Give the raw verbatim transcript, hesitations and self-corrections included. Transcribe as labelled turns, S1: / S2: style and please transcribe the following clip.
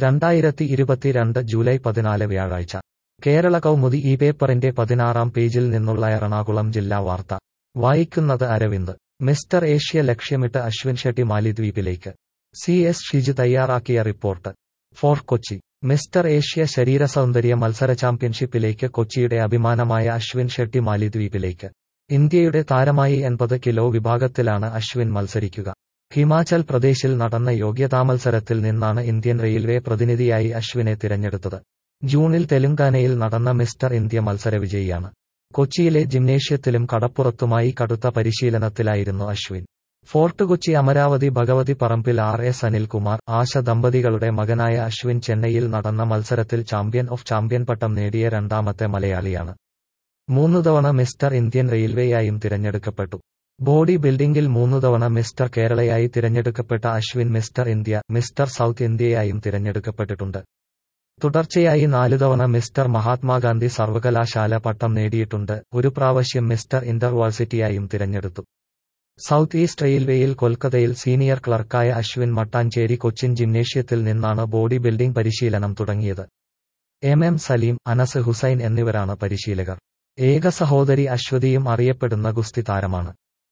S1: രണ്ടായിരത്തി ഇരുപത്തിരണ്ട് ജൂലൈ പതിനാല് വ്യാഴാഴ്ച കേരള കൗമുദി ഈ പേപ്പറിന്റെ പതിനാറാം പേജിൽ നിന്നുള്ള എറണാകുളം ജില്ലാ വാർത്ത വായിക്കുന്നത് അരവിന്ദ്. മിസ്റ്റർ ഏഷ്യ ലക്ഷ്യമിട്ട് അശ്വിൻ ഷെട്ടി മാലിദ്വീപിലേക്ക്. സി എസ് ഷിജു തയ്യാറാക്കിയ report. Fort Kochi. Mister Asia ശരീരസൗന്ദര്യ മത്സര ചാമ്പ്യൻഷിപ്പിലേക്ക് കൊച്ചിയുടെ അഭിമാനമായ അശ്വിൻ ഷെട്ടി മാലിദ്വീപിലേക്ക്. ഇന്ത്യയുടെ താരമായി എൺപത് കിലോ വിഭാഗത്തിലാണ് അശ്വിൻ മത്സരിക്കുക. ഹിമാചൽ പ്രദേശിൽ നടന്ന യോഗ്യതാമത്സരത്തിൽ നിന്നാണ് ഇന്ത്യൻ റെയിൽവേ പ്രതിനിധിയായി അശ്വിനെ തിരഞ്ഞെടുത്തത്. ജൂണിൽ തെലുങ്കാനയിൽ നടന്ന മിസ്റ്റർ ഇന്ത്യ മത്സരവിജയിയാണ്. കൊച്ചിയിലെ ജിംനേഷ്യത്തിലും കടപ്പുറത്തുമായി കടുത്ത പരിശീലനത്തിലായിരുന്നു Ashwin. Fort Kochi Amaravathi Bhagavathi Parambil R S Anilkumar, Asha ദമ്പതികളുടെ മകനായ അശ്വിൻ ചെന്നൈയിൽ നടന്ന മത്സരത്തിൽ ചാമ്പ്യൻ ഓഫ് ചാമ്പ്യൻ പട്ടം നേടിയ രണ്ടാമത്തെ മലയാളിയാണ്. മൂന്നു തവണ മിസ്റ്റർ ഇന്ത്യൻ റെയിൽവേയായും തിരഞ്ഞെടുക്കപ്പെട്ടു. ബോഡി ബിൽഡിംഗിൽ മൂന്നു തവണ മിസ്റ്റർ കേരളയായി തിരഞ്ഞെടുക്കപ്പെട്ട Ashwin mister India, mister south ഇന്ത്യയായും തിരഞ്ഞെടുക്കപ്പെട്ടിട്ടുണ്ട്. തുടർച്ചയായി നാലു തവണ മിസ്റ്റർ മഹാത്മാഗാന്ധി സർവകലാശാല പട്ടം നേടിയിട്ടുണ്ട്. ഒരു പ്രാവശ്യം മിസ്റ്റർ ഇന്റർവേഴ്സിറ്റിയായും തിരഞ്ഞെടുത്തു. സൗത്ത് ഈസ്റ്റ് റെയിൽവേയിൽ കൊൽക്കത്തയിൽ സീനിയർ ക്ലർക്കായ അശ്വിൻ മട്ടാഞ്ചേരി കൊച്ചിൻ ജിംനേഷ്യത്തിൽ നിന്നാണ് ബോഡി ബിൽഡിംഗ് പരിശീലനം തുടങ്ങിയത്. എം എം സലീം, അനസ് ഹുസൈൻ എന്നിവരാണ് പരിശീലകർ. ഏക സഹോദരി അശ്വതിയും അറിയപ്പെടുന്ന ഗുസ്തി താരമാണ്.